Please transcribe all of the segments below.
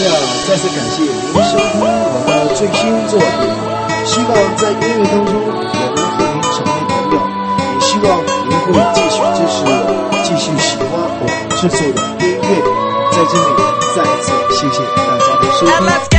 再次感谢您收听我的最新作品，希望在音乐当中我能和您成为朋友，也希望您会继续支持我，继续喜欢我制作的音乐。在这里再次谢谢大家的收听。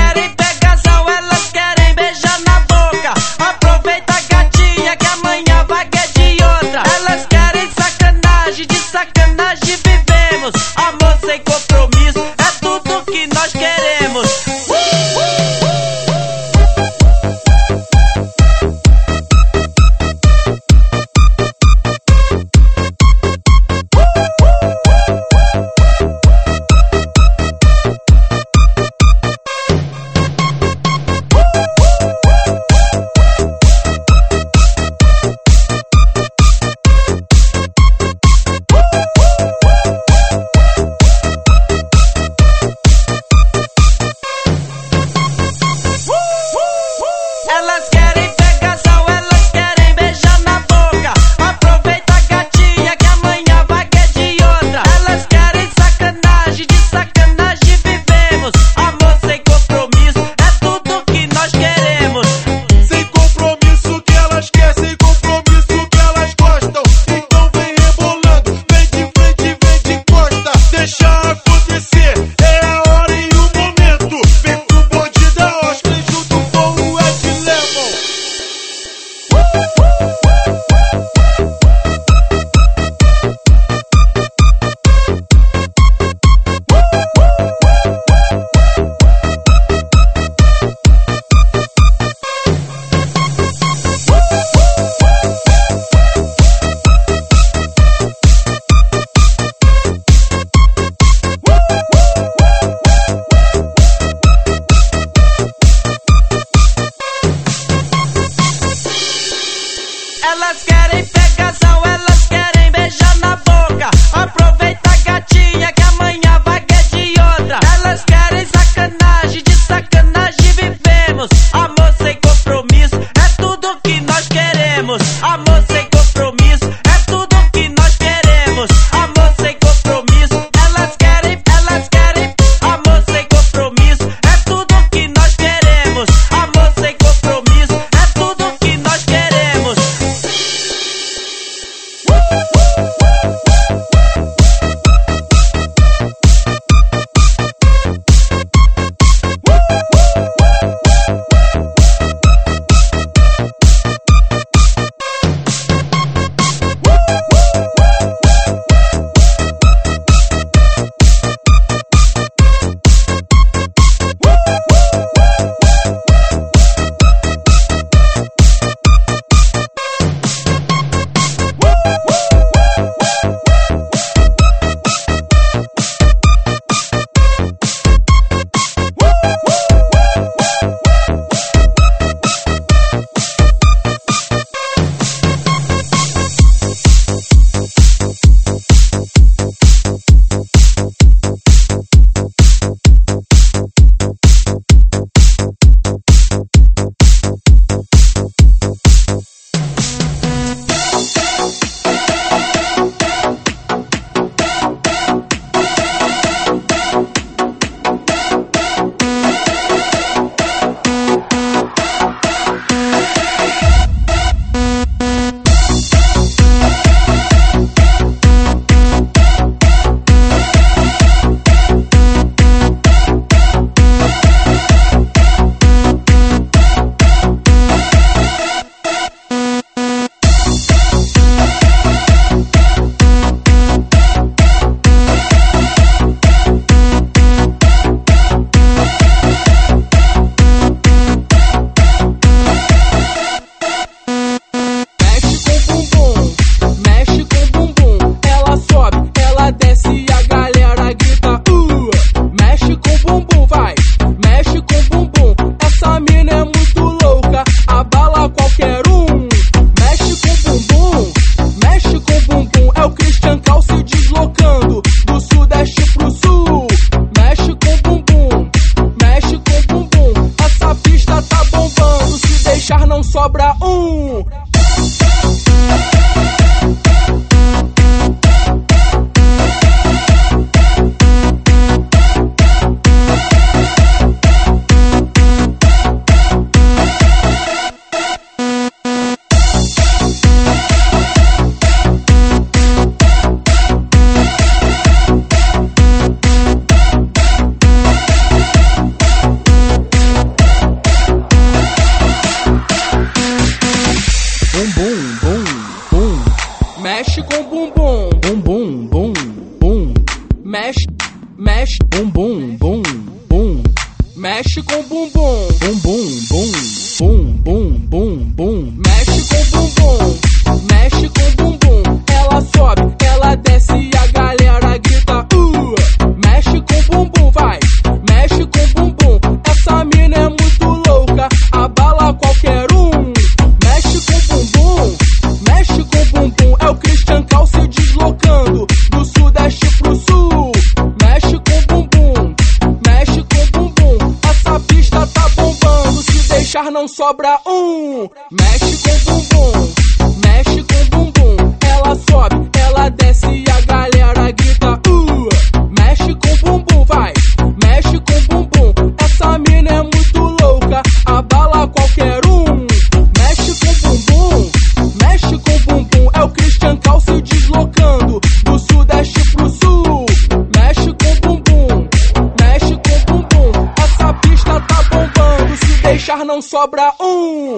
mexe com bumbum, bum bum bum bum bum bum bum, mexe com bumbum, mexe com bumbum. Ela sobe, ela desce e a galera grita mexe com bumbum, vai, mexe com bumbum. Essa mina é muito louca, abala qualquer um. Mexe com bumbum, mexe com bumbum. É o Christian Cal se deslocando do sudeste pro sul. Mexe com bumbum, mexe com bumbum. Essa pista tá bombando, se deixar não sobra um. Mexe com bumbum, mexe com bumbum. Ela sobe, ela desce e a galera grita mexe com bumbum, vai, mexe com bumbum. Essa mina é muito louca, abala qualquer um. Mexe com bumbum, mexe com bumbum. É o Christian Cal se deslocando do sudeste pro sul. Mexe com bumbum, mexe com bumbum. Essa pista tá bombando, se deixar não sobra um.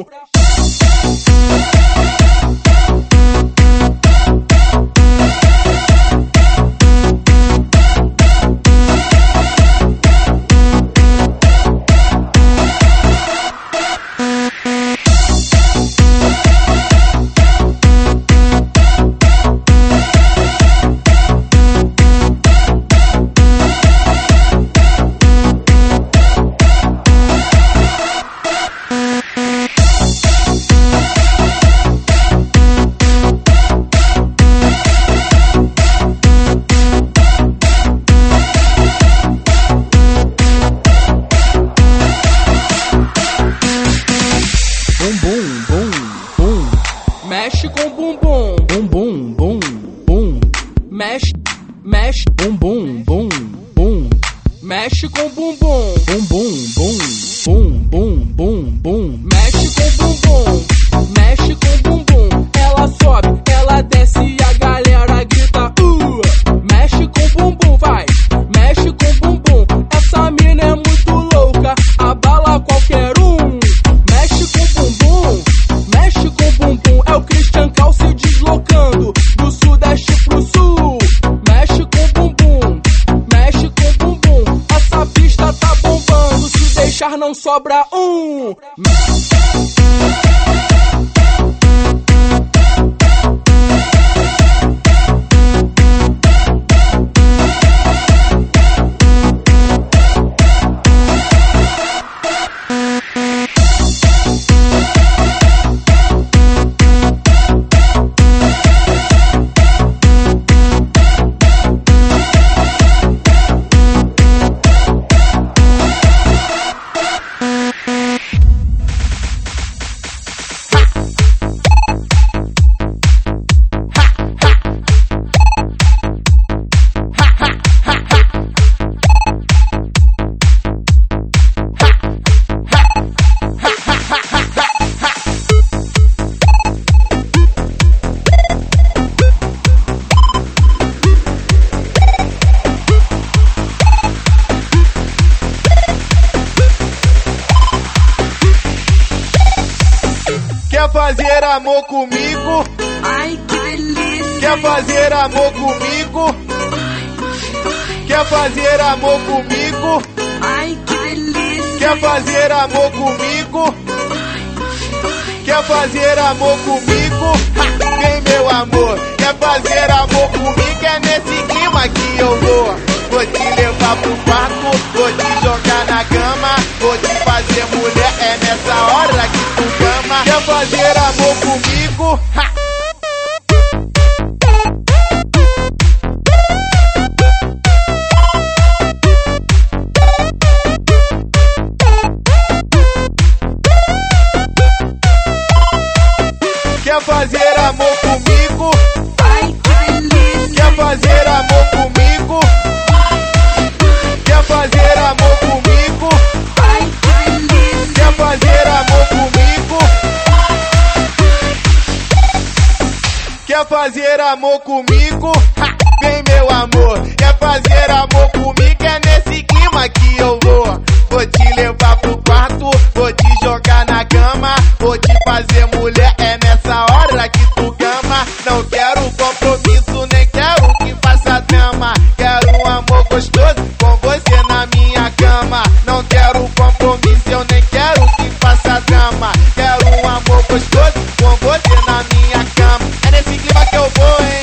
Mexe com bumbum, bum bum bum bum, mexe, mexe, bum bum bum bum, mexe com bumbum, bum bum bum bum bum bum bum, mexe com bumbum, mexe com bumbum. Ela sobe, ela desce e a galera grita mexe com bumbum, vai, mexe com bumbum. Essa mina é muito louca, abala qualquer um. Mexe com bumbum, mexe com bumbum. É o Christian Cal se deslocando do sudeste pro sul. Mexe com bumbum, mexe com bumbum. Essa pista tá bombando, se deixar não sobra um. Quer fazer amor comigo? Ai, que delícia! Quer fazer amor comigo? Quer fazer amor comigo? Ai, que delícia! Quer fazer amor comigo? Quer fazer amor comigo? Vem, meu amor. Quer fazer amor comigo? É nesse clima que eu vou. Vou te levar pro quarto, vou te jogar na cama, vou te fazer mulher. É nessa hora que tu cama. Quer fazer amor comigo? Quer fazer amor comigo? Ai, que delícia! Quer fazer amor comigo? Quer fazer amor comigo? Ai, que delícia! Quer fazer amor comigo? Quer fazer amor comigo? Vem, meu amor. Quer fazer amor comigo? É nesse clima que eu vou. Vou te levar pro quarto, vou te jogar na cama, vou te fazer mulher. É nessa hora que tu cama. Não quero compromisso, nem quero que faça drama. Quero um amor gostoso com você na minha cama. Não quero compromisso. compromisso, eu nem quero que faça drama. Quero um amor gostoso com você na minha cama. É nesse clima que eu vou, hein?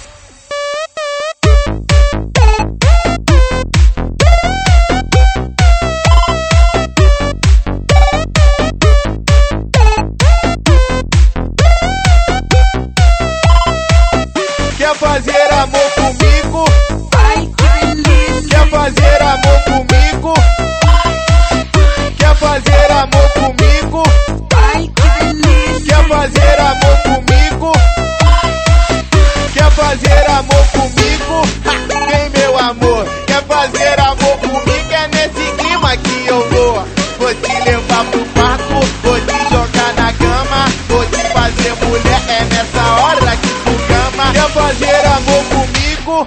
Quer fazer amor comigo? Ai, que delícia. Quer fazer amor comigo? Quer fazer amor comigo? Ai, que delícia. Quer fazer amor comigo? Quer fazer amor comigo? Ha! Vem meu amor, quer fazer amor comigo? É nesse clima que eu vou. Vou te levar pro quarto, vou te jogar na cama, vou te fazer mulher, é nessa hora que tu cama. Quer fazer amor comigo?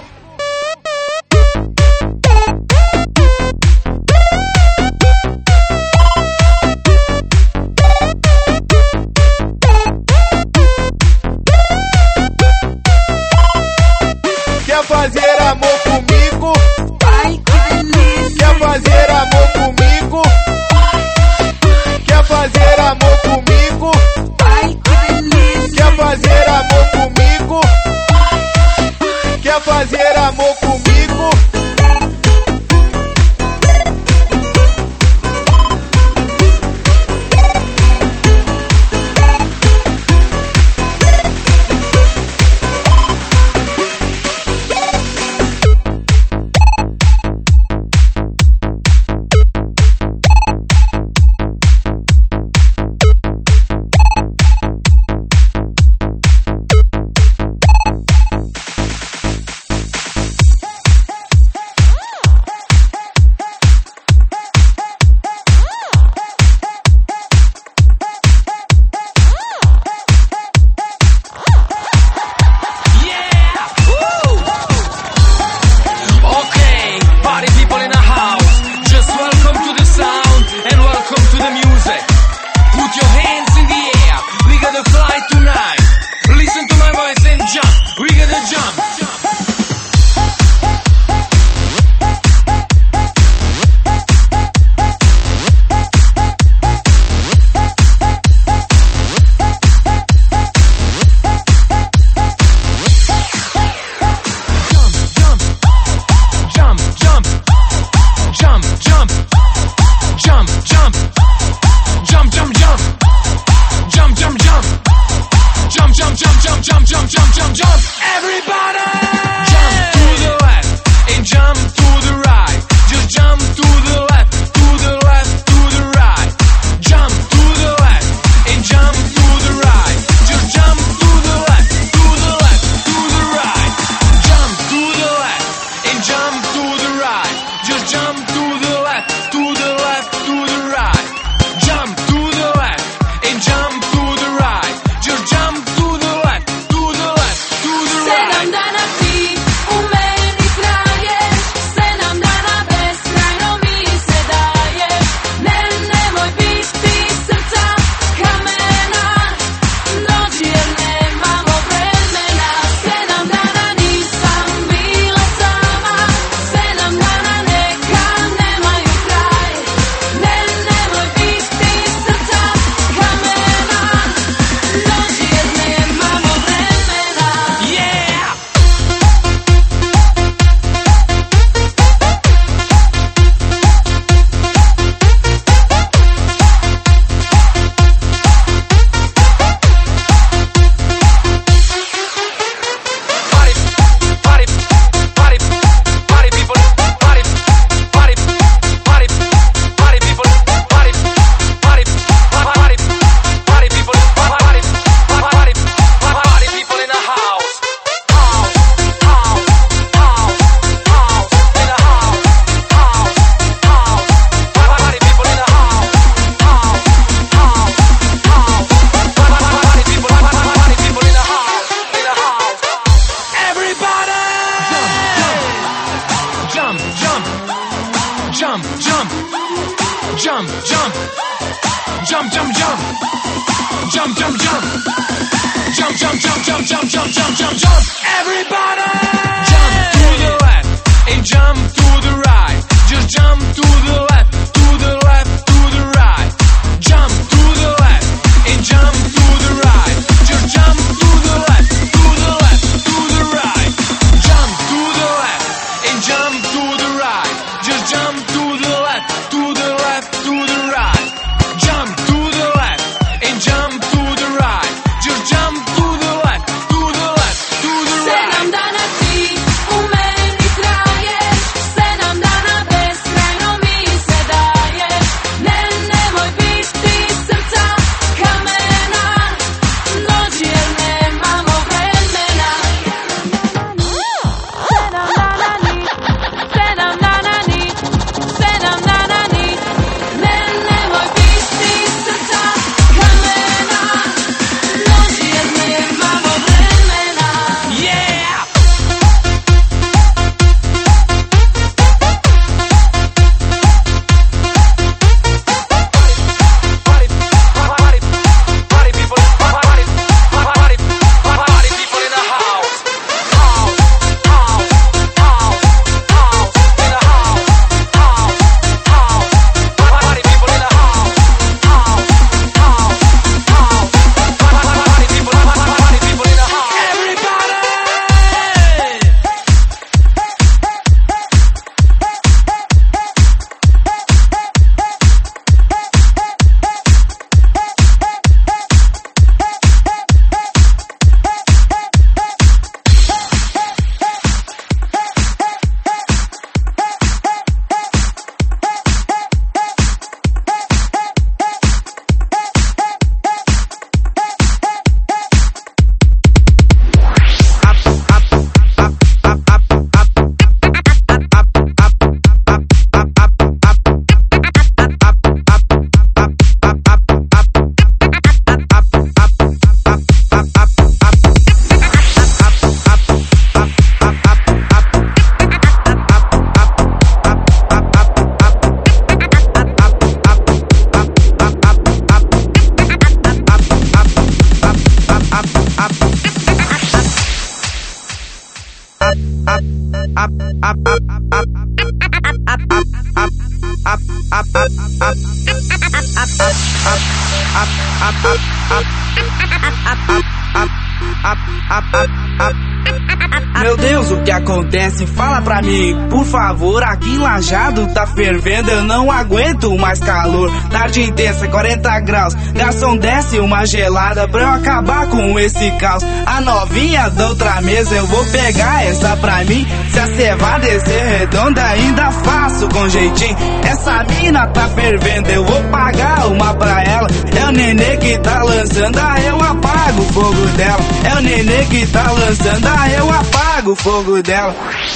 Quer fazer amor comigo? Ai, que delícia. Quer fazer amor comigo? Quer fazer amor comigo? Ai, que delícia. Quer fazer amor comigo? Quer fazer amor comigo? jump, jump, jump, jump, jump, jump, jump, jump, jump, jump, jump, jump, jump, jump, jump, jump, jump. Everybody, jump to the left and jump to the right. Just jump to the left, to the left, to the Meu Deus, o que acontece? Fala pra mim, por favor. Aqui em Lajado tá fervendo, eu não aguento mais calor. Tarde intensa, 40 graus. Garçom, desce uma gelada pra eu acabar com esse caos. A novinha da outra mesa, eu vou pegar essa pra mim. Se a ceva descer redonda, ainda faço com jeitinho. Essa mina tá fervendo, eu vou pagar uma pra ela. É o nenê que tá lançando, eu apago o fogo dela. É o nenê que tá lançando, eu apago o fogo dela.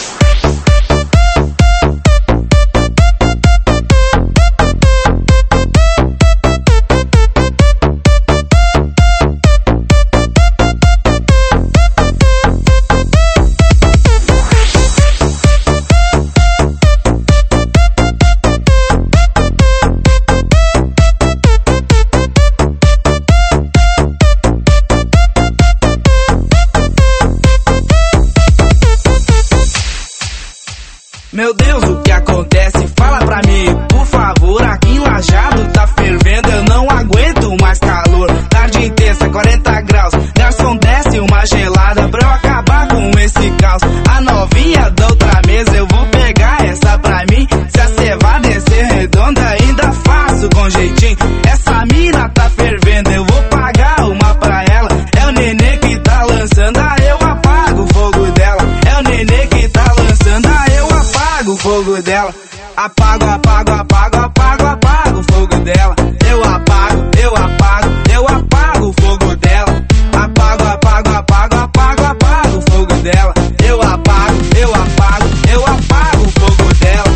Meu Deus, o que acontece? Fala pra mim, por favor. Aqui em Lajado tá fervendo, eu não aguento mais calor. Tarde intensa, 40 graus. Garçom, desce uma gelada pra eu acabar com esse caos. A novinha da outra mesa, eu vou pegar essa pra mim. Se a ceva descer redonda, ainda faço com jeitinho. Essa mina tá fervendo, eu vou pagar uma pra ela. É o nenê que tá lançando, eu apago o fogo dela. É o nenê que tá lançando, eu apago o fogo dela. Apago, apago, apago, apago, apago o fogo dela. Eu apago, eu apago, eu apago o fogo dela. Apago, apago, apago, apago, apago o fogo dela. Eu apago, eu apago, eu apago o fogo dela.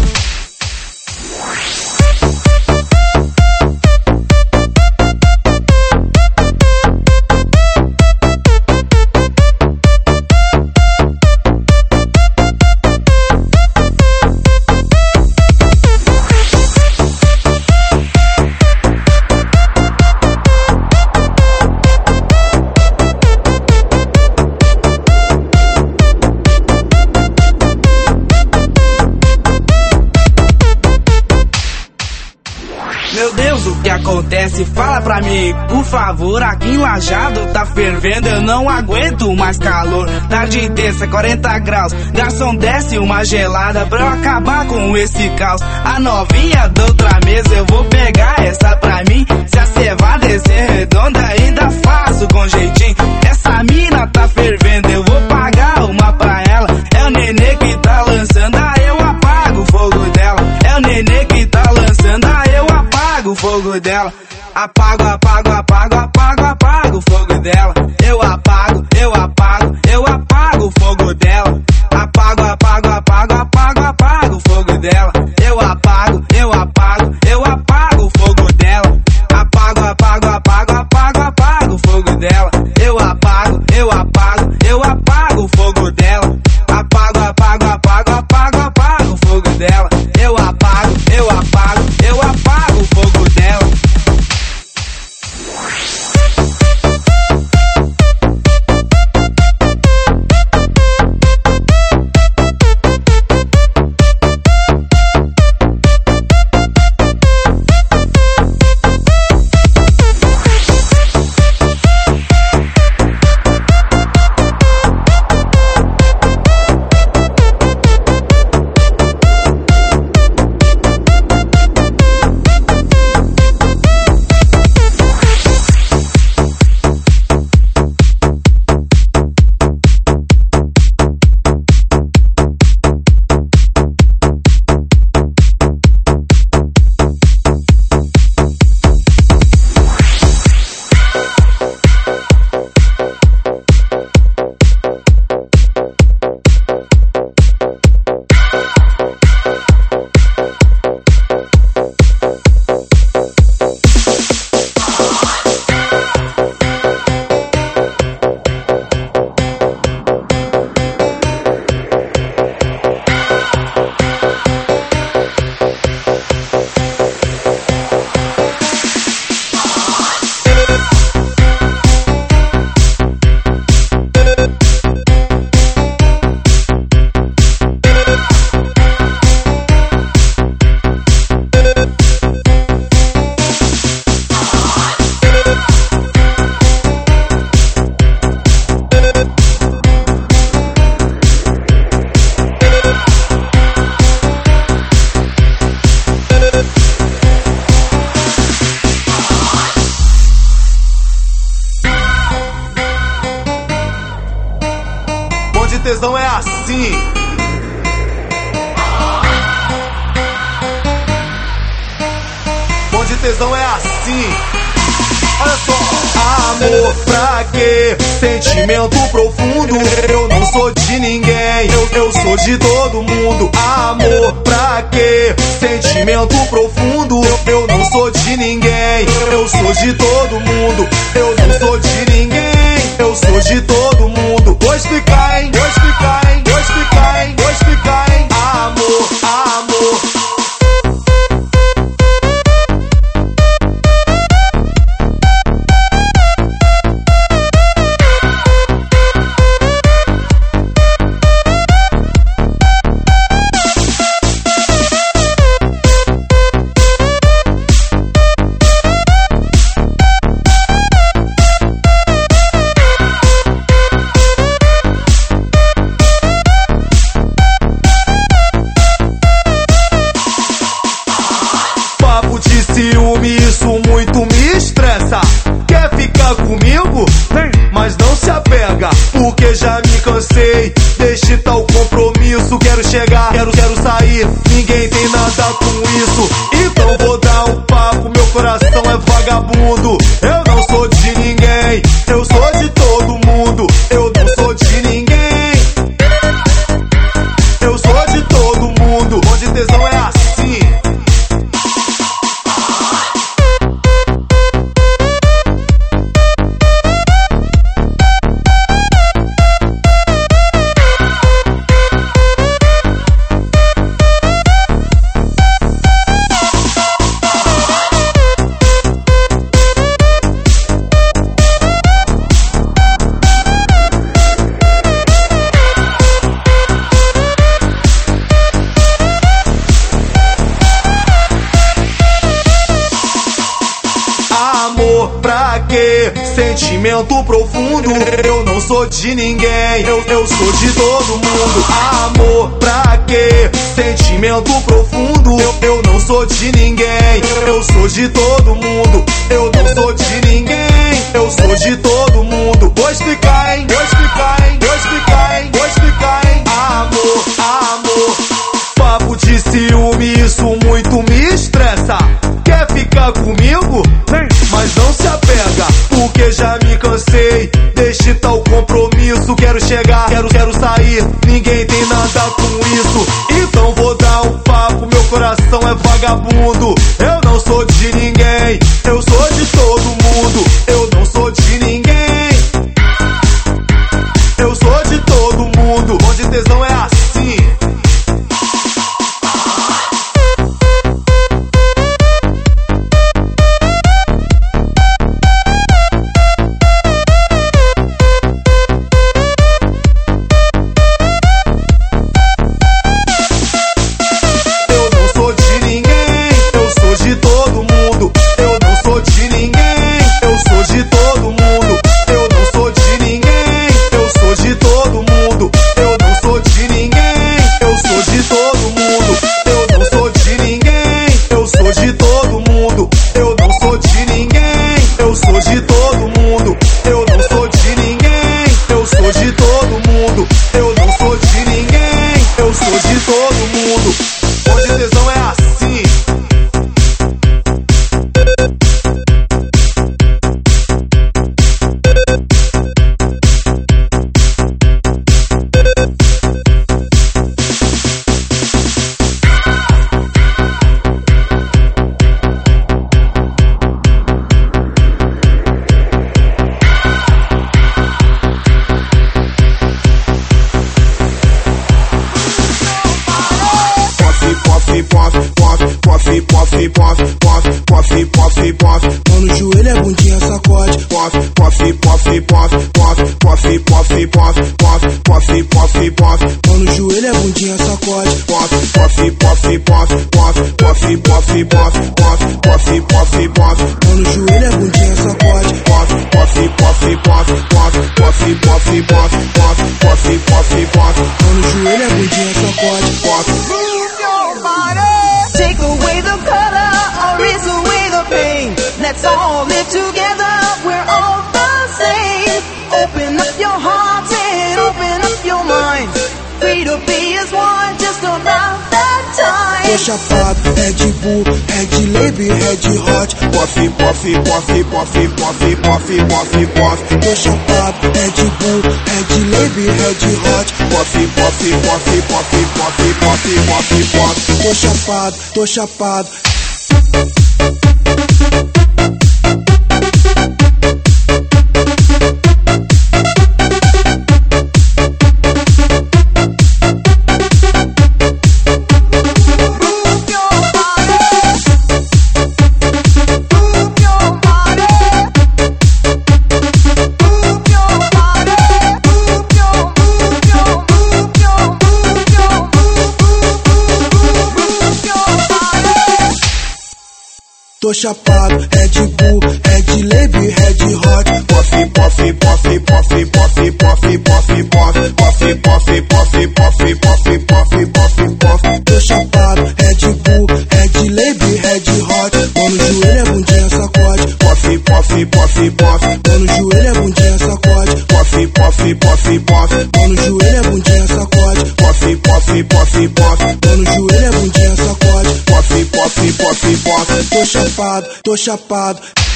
Meu Deus, o que acontece? Fala pra mim, por favor. Aqui em Lajado tá fervendo, eu não aguento mais calor. Tarde intensa, 40 graus. Garçom, desce uma gelada pra eu acabar com esse caos. A novinha da outra mesa, eu vou pegar essa pra mim. Se a ceva descer redonda, ainda faço com jeitinho. Essa mina tá fervendo, eu vou pagar uma pra ela. É o nenê que tá lançando, eu apago o fogo dela. É o nenê que tá lançando, eu apago o fogo dela. Apago, apago, apago, apago, apago o fogo dela. Eu apago, eu apago, eu apago o fogo dela. Apago, apago, apago, apago, apago o fogo dela. Eu apago, eu apago, eu apago o fogo dela. Apago, apago, apago, apago, apago o fogo dela. Eu apago, eu apago, eu apago o fogo dela. Apago, apago, apago, apago, apago o fogo dela. Eu apago, eu apago, eu apago o fogo dela. assim. Bonde tesão é assim. Olha só, amor pra quê? Sentimento profundo. Eu não sou de ninguém, eu sou de todo mundo. Amor pra quê? Sentimento profundo. Eu não sou de ninguém, eu sou de todo mundo. Eu não sou de ninguém, eu sou de todo mundo. Vou explicar, hein? Vou explicar, hein? Vou explicar, hein? Vou explicar, hein? Amor, amor. Ciúme, isso muito me estressa. Quer ficar comigo? Mas não se apega, porque já me cansei. Deixe tal compromisso, quero chegar, quero sair. Ninguém tem nada com isso, então vou dar um papo. Meu coração é vagabundo. Eu não sou de ninguém, eu sou de todo mundo. Eu não sou de ninguém, eu sou de todo mundo. Onde tesão é assim. Pra quê? Sentimento profundo. Eu não sou de ninguém, eu sou de todo mundo. Amor pra quê? Sentimento profundo. Eu não sou de ninguém, eu sou de todo mundo. Eu não sou de ninguém, eu sou de todo mundo. Vou explicar, hein? Vou explicar, hein? Vou explicar, hein? Vou explicar, hein? Amor, amor. Papo de ciúme, isso muito me estressa. Quer ficar comigo? Mas não se apega, porque já me cansei. Deixe tal compromisso, quero chegar, quero sair. Ninguém tem nada com isso, então vou dar um papo. Meu coração é vagabundo. Eu não sou de ninguém, eu sou de todo mundo. Eu não sou de ninguém, eu sou de todo mundo. Onde tesão é assim. Mão no joelho é bundinha sacode. Mão no joelho é bundinha sacode. Mão no joelho é bundinha sacode. Mão no joelho é bundinha sacode. Take away the color or erase away the pain. Let's all live together, we're all the same. Open up your hearts and open up your minds. Freedom. chapado, Red Bull, Red Lab, Red Hot. Puff, puff, puff, puff, puff, puff, puff, puff. Tô chapado, Red Bull, Red Lab, Red Hot. Puff, puff, puff, puff, puff, puff, puff, puff. Tô chapado, tô chapado. Tô chapado, Red Bull, Red Lab, Red Hot. Puff, puff, puff, puff, puff, puff, puff, puff. Puff, puff, puff, puff, puff, puff, puff, puff. Tô chapado, Red Bull, Red Lab, Red Hot. Mão no joelho, a bundinha sacode. Puff, puff, puff, puff. Mão no joelho, a bundinha sacode. Puff, puff, puff, puff. Mão no joelho, a bundinha sacode. Puff, puff, puff, puff. Mão no joelho, a bundinha sacode. Puff, puff, puff, puff. Tô chapado, tô chapado.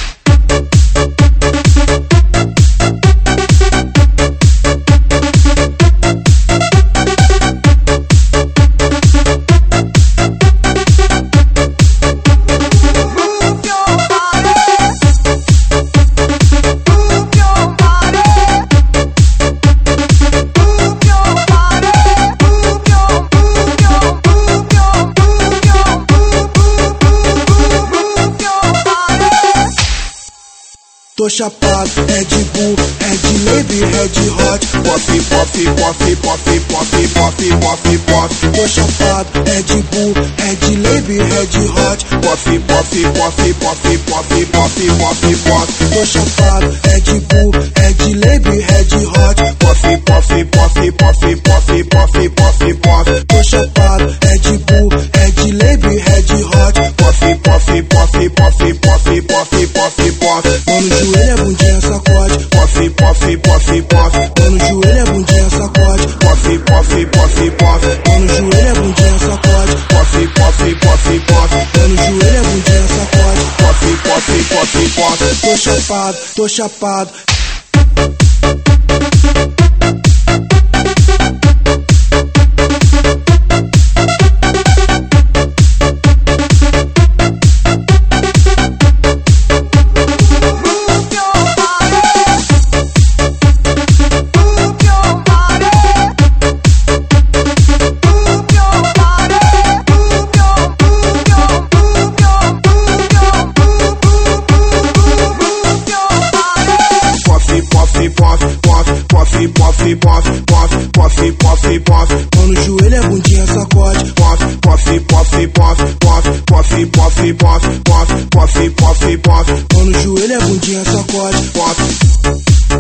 Tô chapado, Red Bull, Red Lab, Red Hot. Puff, puff, puff, puff, puff, puff, puff, puff. Tô chapado, Red Bull, Red Lab, Red Hot. Puff, puff, puff, puff, puff, puff, puff, puff. Tô chapado, Red Bull, Red Lab, Red Hot. Puff, puff, puff, puff, puff, puff, puff, puff. Tô chapado, Red Bull, Red Lab, Red Hot. Puff, puff, puff, puff, puff, puff, puff, puff. Mão no joelho, a bundinha sacode. Puff, puff, puff, puff. Mão no joelho, a bundinha sacode. Puff, puff, puff, puff. Mão no joelho, a bundinha sacode. Puff, puff, puff, puff. Mão no joelho, a bundinha sacode. Puff, puff, puff, puff. Tô chapado, tô chapado. Puff, puff, puff, puff, puff, puff. Mão no joelho, a bundinha sacode. Puff, puff, puff, puff, puff, puff, puff, puff, puff, puff, puff, puff. Mão no joelho, a bundinha sacode. Puff.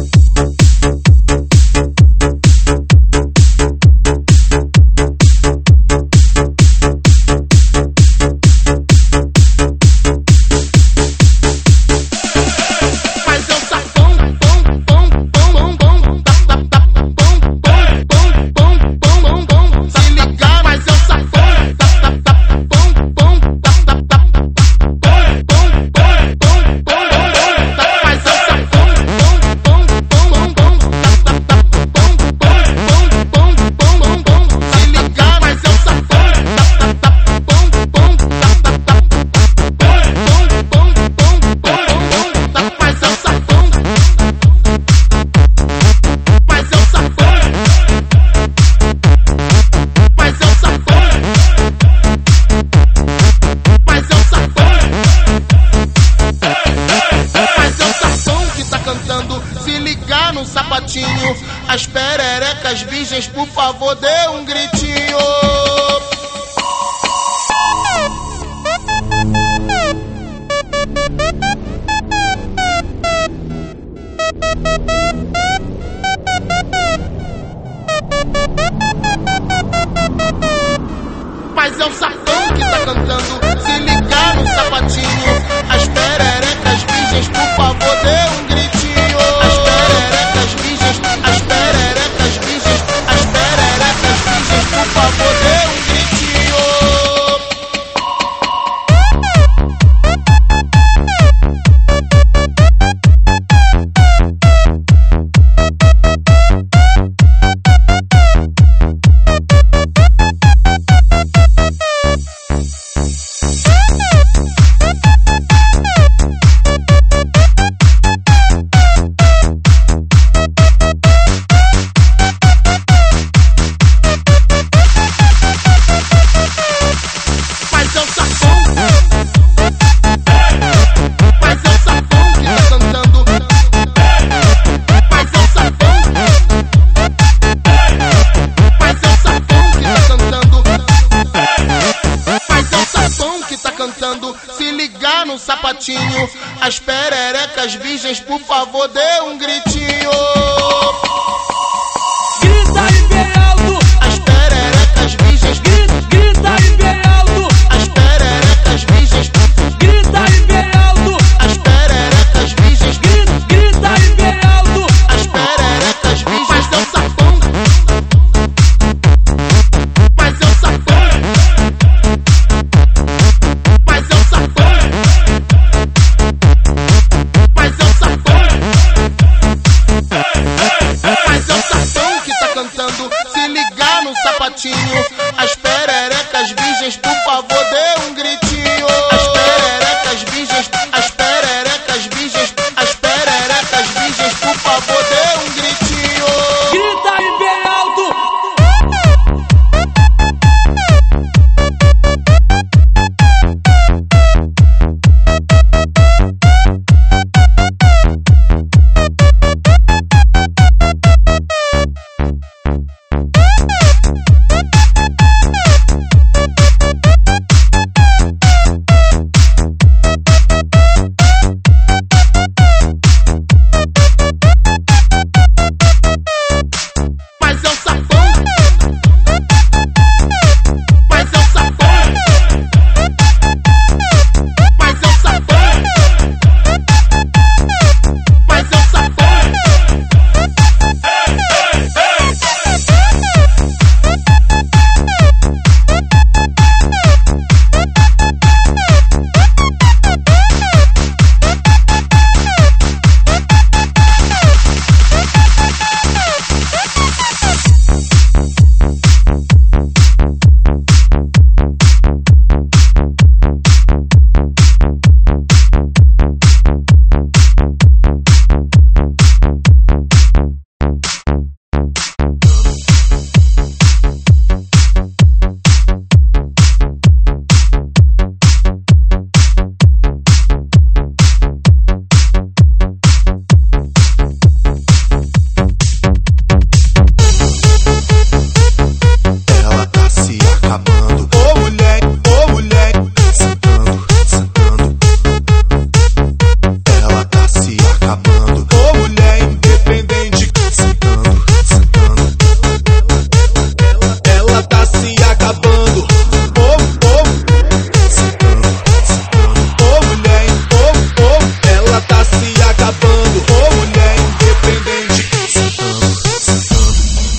As pererecas virgens, por favor, dê um gritinho. Mas é o safão que tá cantando, se ligar no sapatinho. As pererecas virgens, por favor, dê um gritinho. As pererecas virgens, as pererecas virgens, as pererecas virgens. sapatinho. As pererecas virgens, por favor, dê um gritinho. Grita e bem alto. As pererecas virgens, Grita e bem alto. as pererecas virgens, Grita e bem alto. as pererecas virgens, Grita e bem alto. as pererecas virgens. Mas eu sapão, mas eu sapão, mas eu sapão, mas eu sapão, mas eu sapão que tá cantando. Se ligar no sapatinho, as pererecas virgens, por favor, dê um gritinho. As pererecas virgens, as pererecas virgens, as pererecas virgens, por favor, dê um gritinho. Grita e bem alto. Mas é o sapão, mas é o sapão, mas é o sapão, mas é o sapão. Ela tá se acabando. Ô mulher, sentando, sentando. Ela tá se acabando. Ô mulher independente, sentando, sentando. Ela tá se acabando. Sentando, sentando. Ô mulher, ela tá se acabando. Ô mulher independente, sentando, sentando.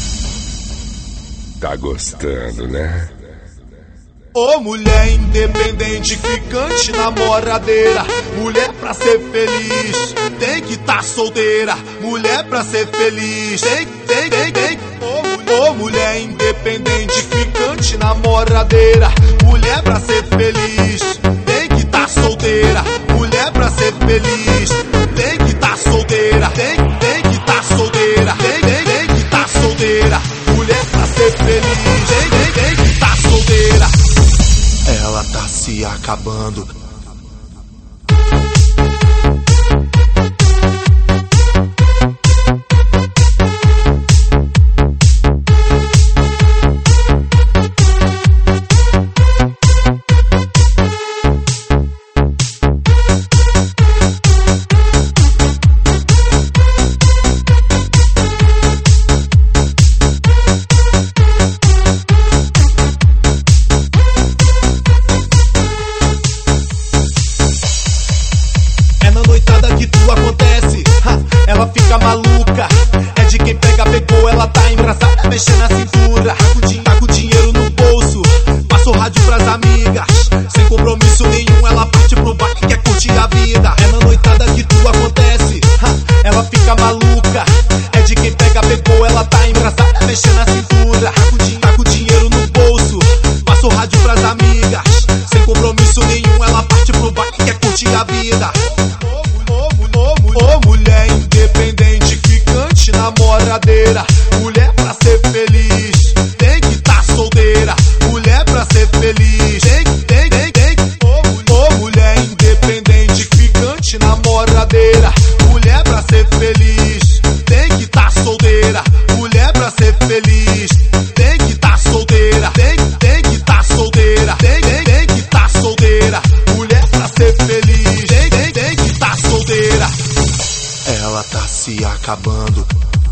Tá gostando, né? Ô mulher independente, ficante, namoradeira. Mulher pra ser feliz, tem que tá solteira. Mulher pra ser feliz, tem. Ô mulher independente, ficante, namoradeira. Mulher pra ser feliz, tem que tá solteira. Mulher pra ser feliz, tem que tá solteira. Tem que tá solteira. Tem que tá solteira. Mulher pra ser feliz, tem que tá solteira. Ela tá se acabando. É na noitada que tudo acontece, ela fica maluca. É de quem pega, pegou, ela tá embraçada, mexendo na cintura. Tá com dinheiro no bolso, passa o rádio pras amigas. Sem compromisso nenhum, ela parte pro bar e quer curtir a vida. É na noitada que tudo acontece, ela fica maluca. É de quem pega, pegou, ela tá embraçada, mexendo na cintura. Tá com dinheiro no bolso, passa o rádio pras amigas. Sem compromisso nenhum, ela parte pro bar e quer curtir a vida. Ô mulher independente, ficante, namoradeira. Mulher pra ser feliz, tem que tá solteira. Mulher pra ser feliz, tem. Ô mulher independente, ficante, namoradeira. Mulher pra ser feliz, tem que tá solteira. Mulher pra ser feliz, tem que tá solteira. Tem que tá solteira. Tem que tá solteira. Mulher pra ser feliz, se acabando.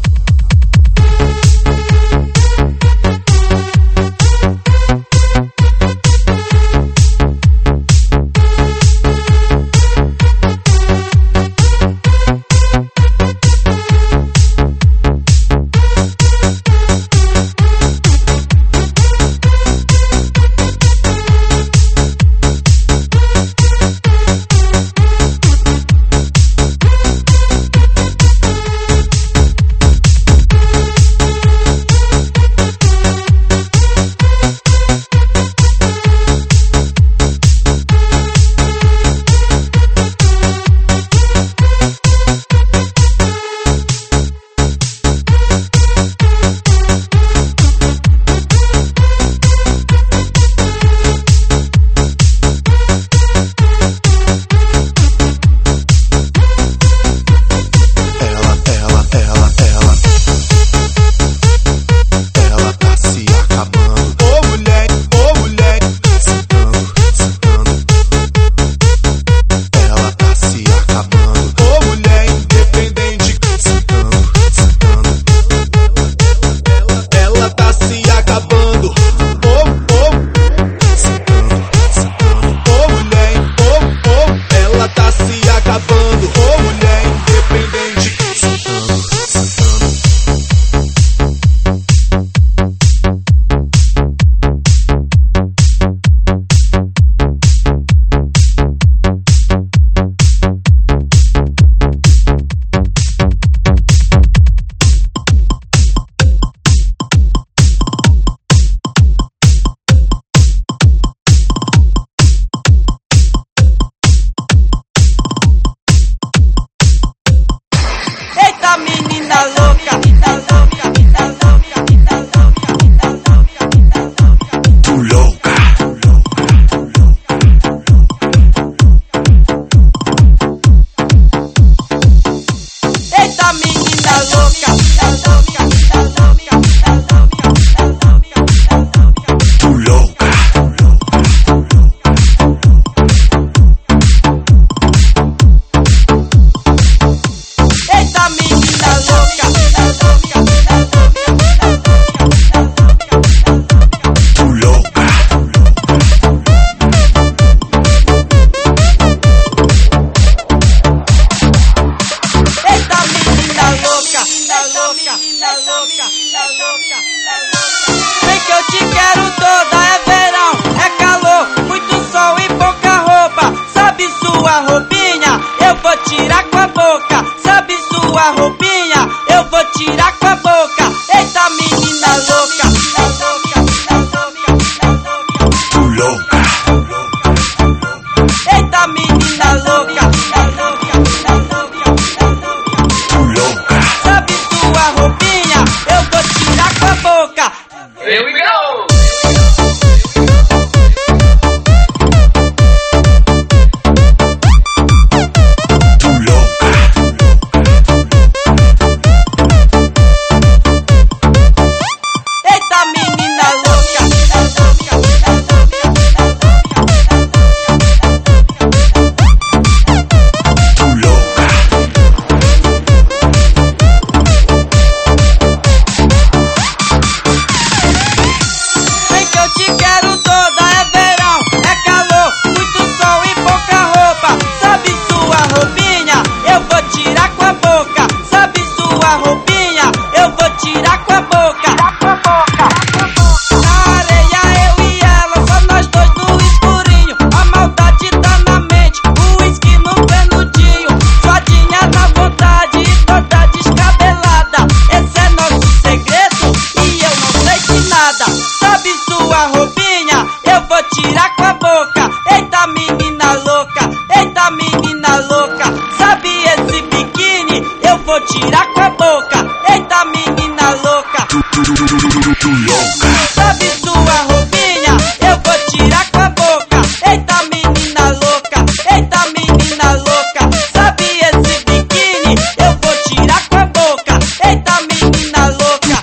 Sabe sua roupinha? Eu vou tirar com a boca. Eita menina louca, eita menina louca. Sabe esse biquíni? Eu vou tirar com a boca. Eita menina louca.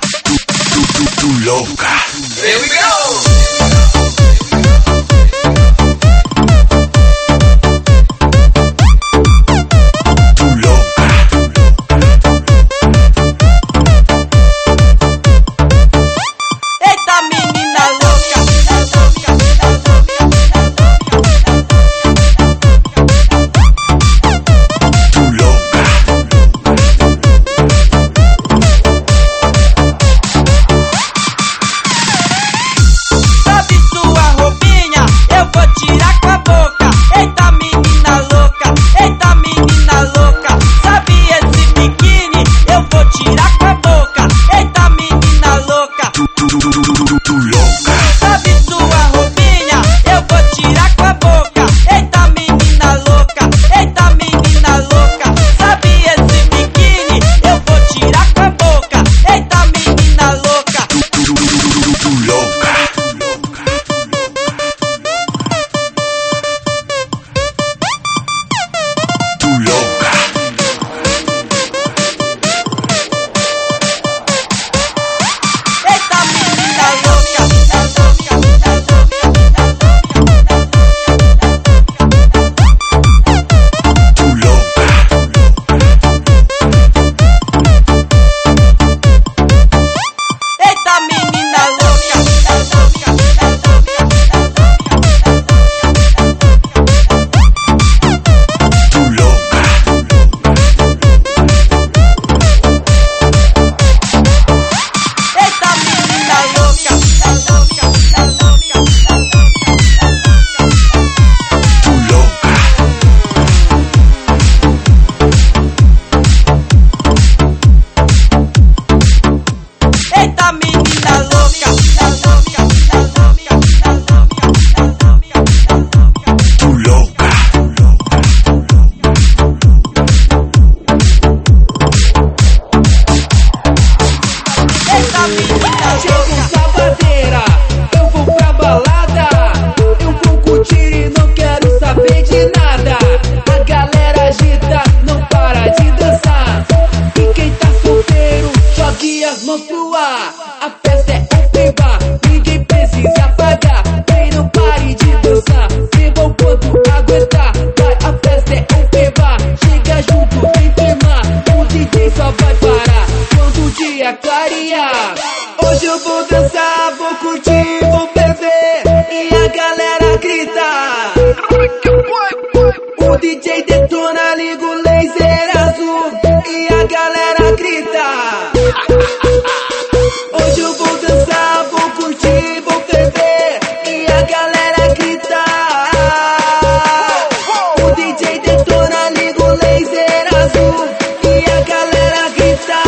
Louca. Here we go! Louca. detona, liga o laser azul e a galera grita. Hoje eu vou dançar, vou curtir, vou ferver e a galera grita. O DJ detona, liga o laser azul e a galera grita.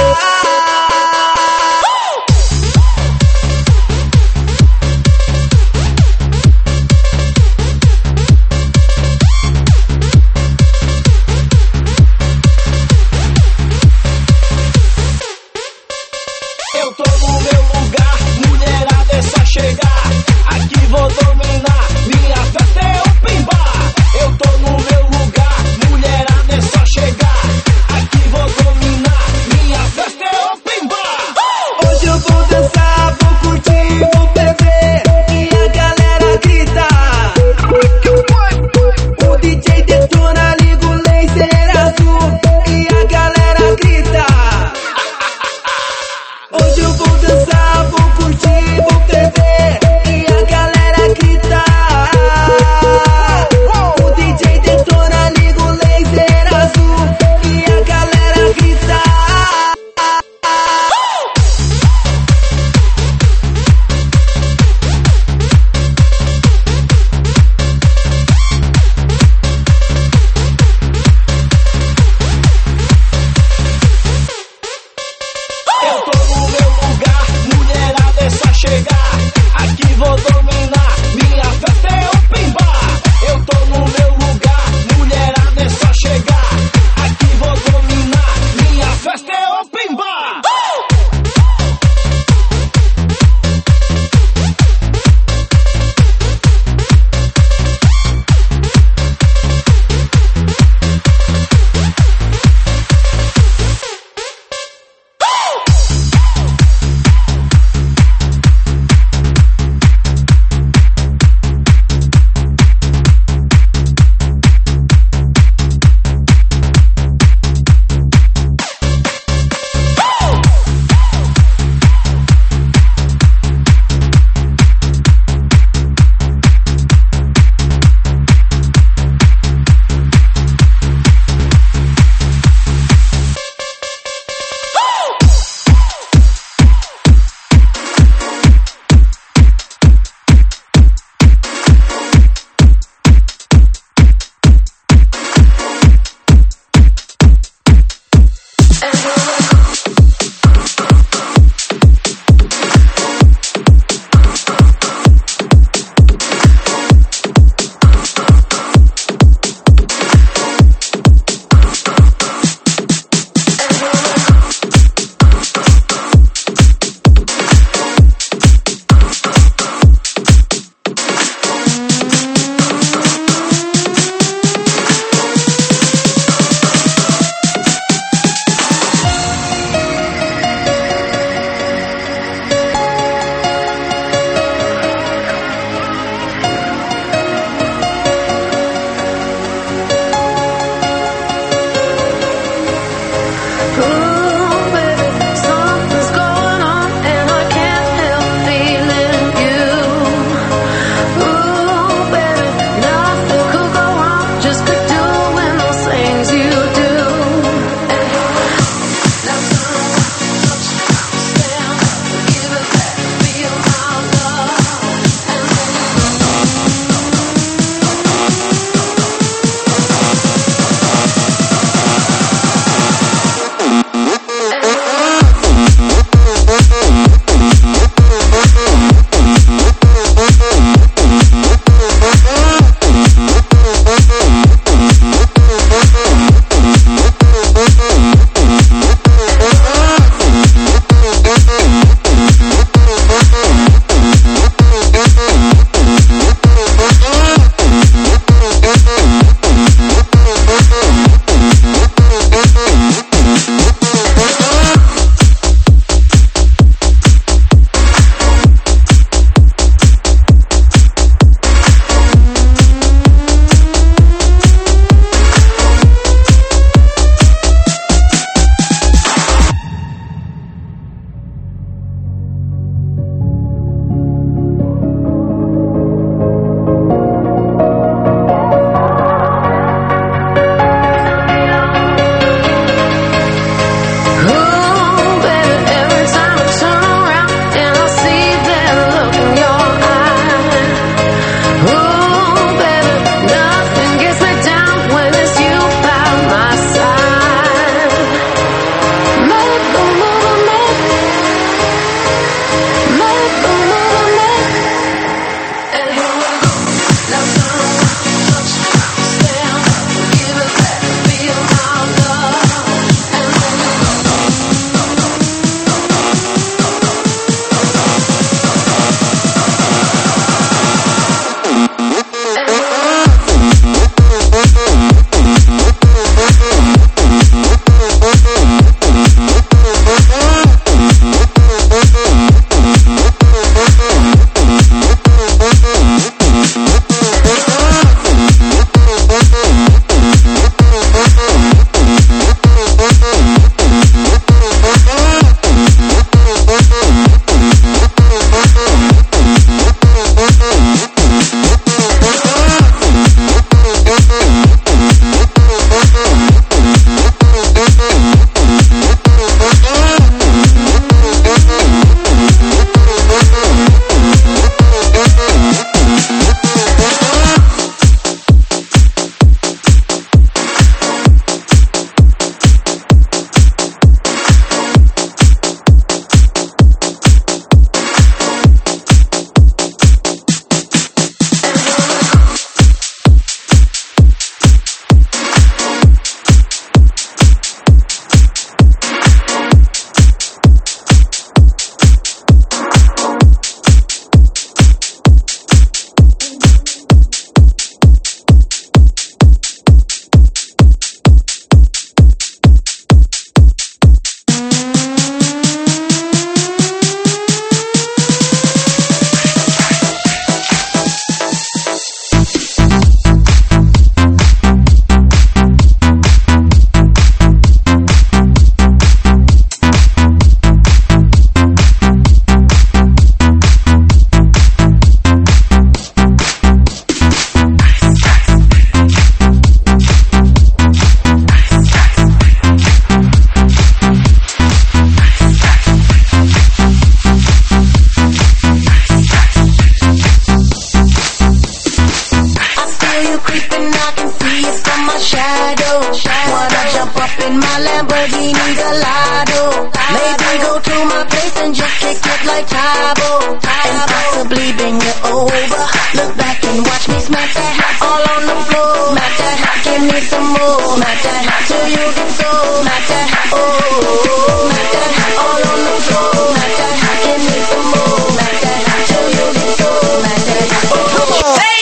Wanna jump up in my Lamborghini Gallardo. Maybe go to my place and just kick it like Tybo, and possibly bring you over. Look back and watch me smack that all on the floor. Smack that, give me some more. Smack that till you get so. Smack that, oh, smack that all on the floor. Smack that, give me some more. Smack that till you get so. Smack that, oh. Hey!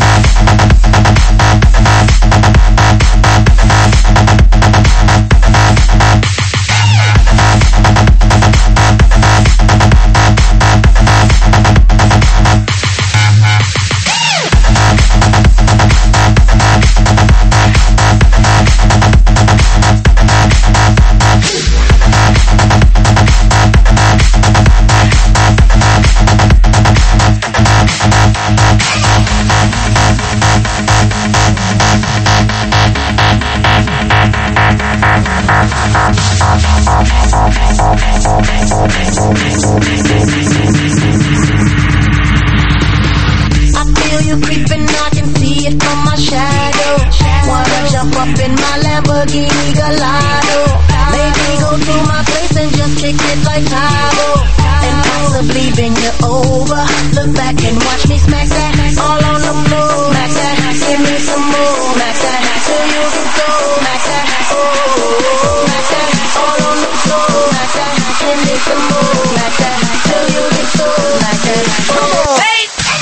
Lamborghini Gallardo. Maybe go to my place and just kick it like Tybo, and possibly bring you over. Look back and watch me smack that all on the floor. Smack that, give me some more. Smack that till you get so. Smack that, oh, smack that all on the floor. Smack that, give me some more. Smack that till you get so. Smack that, oh. Hey!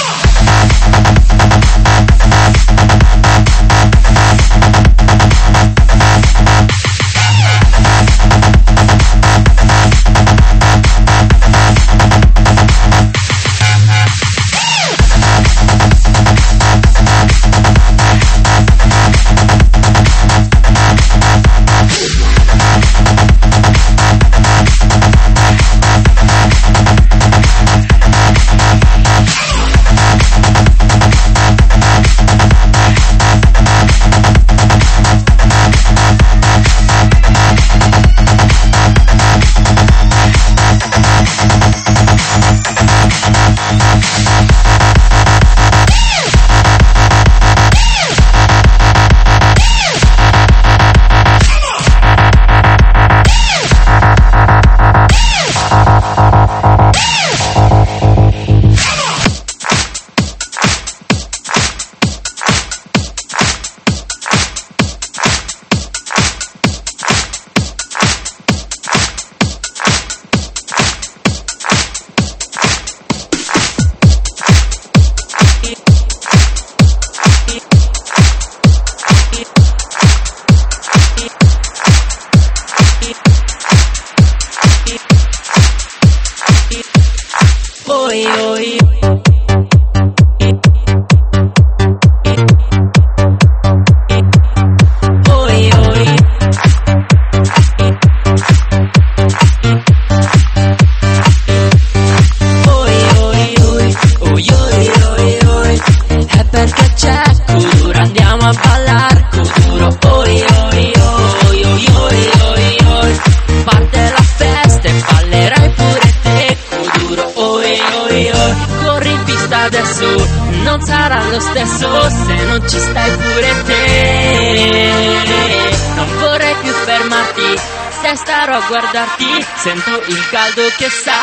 Guardarti, sento il caldo che sa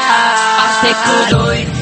a te coloi.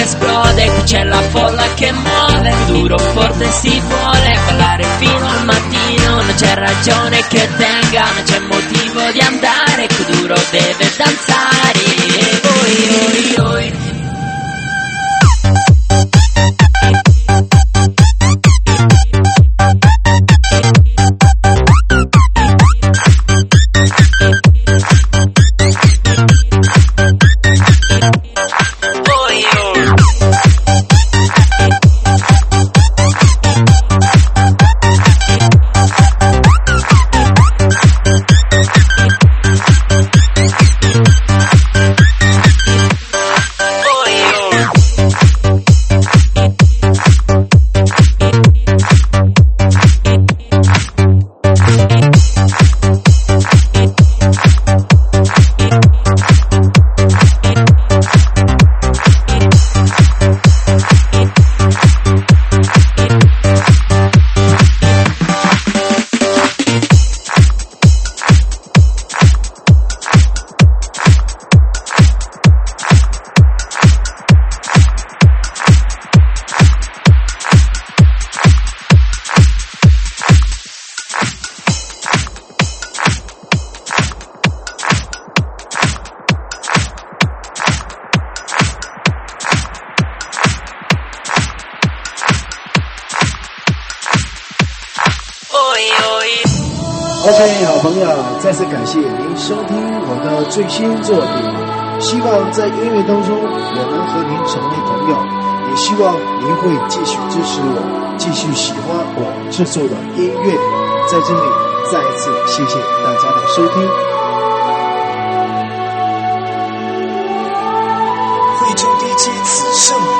esplode, qui c'è la folla che muove, duro forte si vuole ballare fino al mattino, non c'è ragione che tenga, non c'è motivo di andare, Kuduro deve danzare, oi oi oi. OK， 好朋友，再次感谢您收听我的最新作品，希望在音乐当中我能和您成为朋友，也希望您会继续支持我，继续喜欢我制作的音乐。在这里再一次谢谢大家的收听。 惠州 DJ 此胜